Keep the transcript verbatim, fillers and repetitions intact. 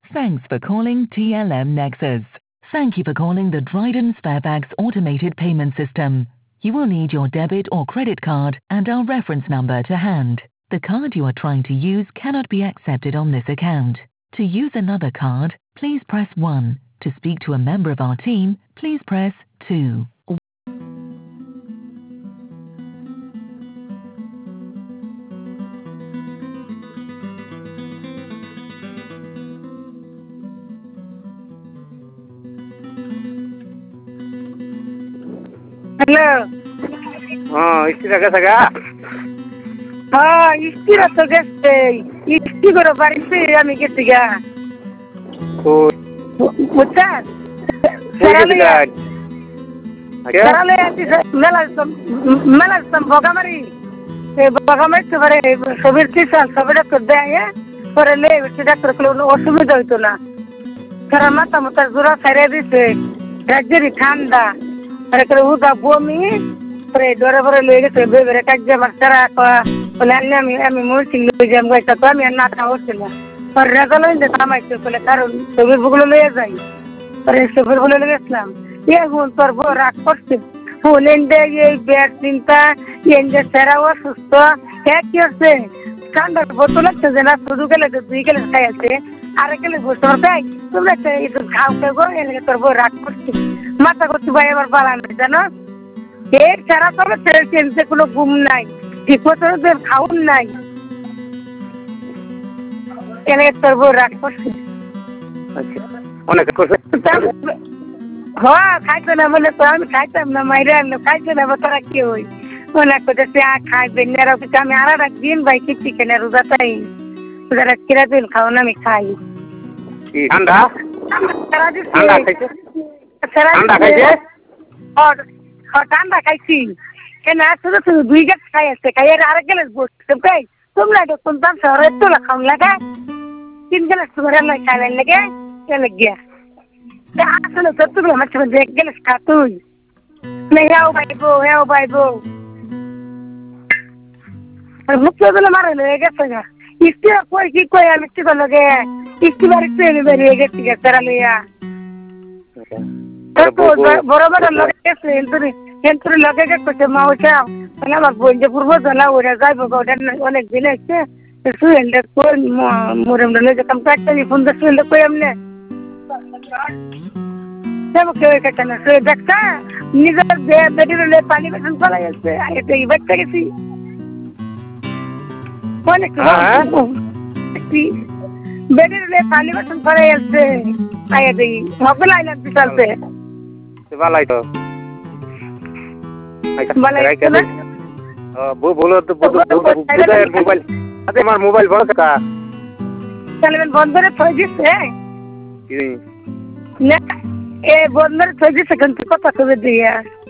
Thanks for calling T L M Nexus. Thank you for calling the Dryden Sparebags automated payment system. You will need your debit or credit card and our reference number to hand. The card you are trying to use cannot be accepted on this account. To use another card, please press one. To speak to a member of our team, please press two. Hello. হ্যাঁ ইস্তিরা গেছে গা। হ্যাঁ ইস্তিরা তো গেছে, ইস্তি করে বাড়িতে আমি গেছি গা। বুঝছেন? মেলা মেলা বগামারি বগামারি তো পারে সবের চিকিৎসা সবে ডাক্তার দেয় পরে লে ডাক্তার কোনো অসুবিধা হইতো না। তারা মাথা মাথা জোড়া ছাড়িয়ে দিছে, রাজ্যেরই ঠান্ডা আর একটা উদা বমি পরে ডরে পরে লয়ে গেছে বেবেরে কাজে আমার তারা বলে আনলে আমি আমি মরছি লয়ে যাম গাইটা তো আমি আর না খাওয়া হচ্ছে না পরে রেজাল্ট হইতে কামাইছে বলে কারণ সবের বুগুলো লয়ে যাই পরে সবের বলে গেছিলাম এখন তোর বউ রাগ করছে বলেন দে এই ব্যাট চিন্তা এনজে সেরা অসুস্থ হ্যাঁ কি হচ্ছে ঠান্ডার বোতল আছে যে না শুধু গেলে তো দুই গেলে খাই আছে আর গেলে বসে খাই তোমরা একটু খাও খাবো এনে তোর বউ রাগ করছে মাথা করছি ভাই এবার বালানো জানো এর ছাড়া তবে ছেড়ে কোনো ঘুম নাই ঠিক মতো খাউন নাই এনে তোর বউ রাগ করছে অনেক করছে হ্যাঁ খাইতো না বলে তো আমি খাইতাম না মাইরে আনলো খাইতো না তারা কি হই অনেক করতেছে আ খাইবেন না আমি আর একদিন ভাই কিচ্ছি কেন রোজা তাই রোজা কিরা দিন খাও না আমি খাই ঠান্ডা ঠান্ডা খাইছি কেন শুধু শুধু দুই গাছ খাই আছে খাই আর গেলে বসতে খাই তোমরা কোন দাম শহরে তোলা খাও লাগা তিন গেলাস ঘরে নয় খাইলেন লেগে চলে গিয়া আসলে সত্যগুলো আমার সঙ্গে দেখ গেলে খা তুই হেও পাইবো হেও পাইবো মুখে বলে মারে লয়ে গেছে গা ইস্তি কই কি কই আমি কি করলো গে ইস্তি বাড়ি ট্রেনে বেরিয়ে গেছি গে তারা লইয়া বড় বড় লগে গেছে এন্তরি এন্তরি লগে গেছে মা ওটা মানে আমার বোন যে পূর্ব জানা ওরা যাইবো ওটা অনেক দিন আছে সুয়েন্ডে কই মোরেম লগে যেতাম কাটতে ফোন দিয়ে সুয়েন্ডে কই এমনি सब केव कटना से देखता निजर दे बेटी ले पानी में चला जाते आए तो ये बच्चा कैसी कौन है बेटी ले पानी में चला जाते आए तो ये मगल आइलैंड पे चलते वाला तो वाला तो वो बोलो तो मोबाइल अरे हमारा मोबाइल बड़ा का चल मैं बंद करे फौजी से না এ বন্ধুর ছবি সেখান থেকে কথা কবে দিয়া